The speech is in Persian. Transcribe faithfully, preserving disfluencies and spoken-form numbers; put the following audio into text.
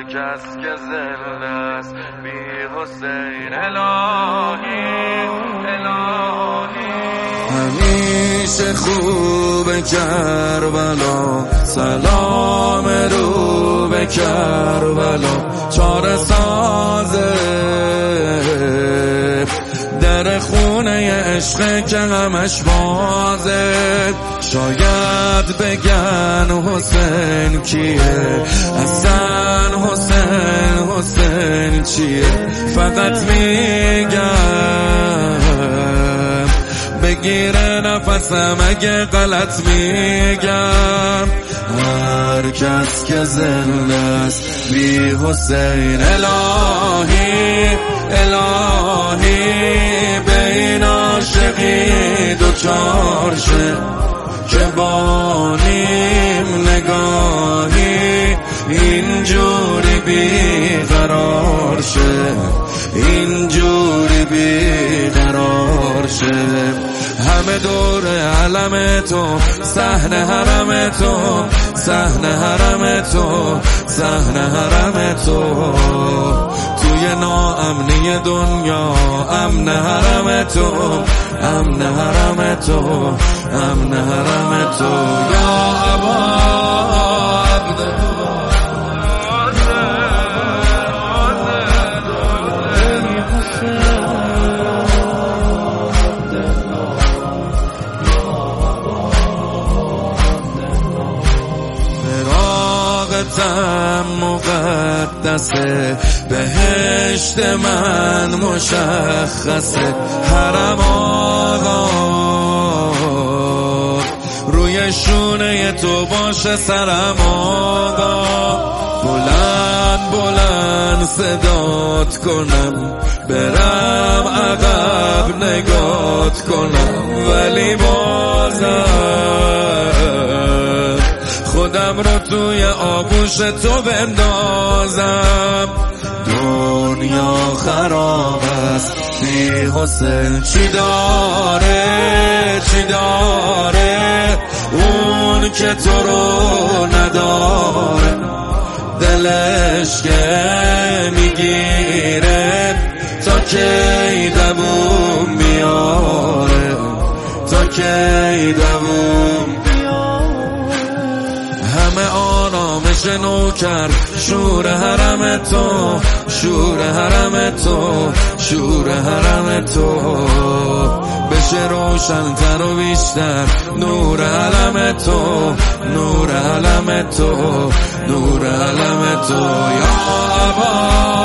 کس که زنده است بی حسین الهی الهی. همیشه خوب کربلا، سلام رو به کربلا. چاره سازه در خونه عشق که همش بازه. شاید بگن حسین کیه، اصلا حسین حسین چیه. فقط میگم بگیره نفسم اگه غلط میگم. هر کس که زنده است بی حسین الهی الهی. بین عاشقی دوچار شه که با نیم نگاهی اینجوری بیقرار شه، اینجوری بیقرار شه. همه دور علم تو، صحنه حرم تو، صحنه حرم تو، صحنه حرم تو. توی ناامنی دنیا امن حرم تو، امن حرم تو، امن حرم تو. یا ابا عبدالله تم مقدسه، بهشت من مشخصه. حرم آقا روی شونه تو باشه سرم آقا. بلند بلند صدات کنم، برم عقب نگات کنم، ولی بازم خودم رو توی آغوش تو بندازم. دنیا خراب است بی حسین چی داره چی داره. اون که تو رو نداره دلش که میگیره تا کی دووم میاره، تا کی دووم. همه آرامش نوکر شور حرم تو، شور حرم تو، شور حرم تو. بشه روشن تر و بیشتر نور علم تو، نور علم تو، نور علم تو. یا ابا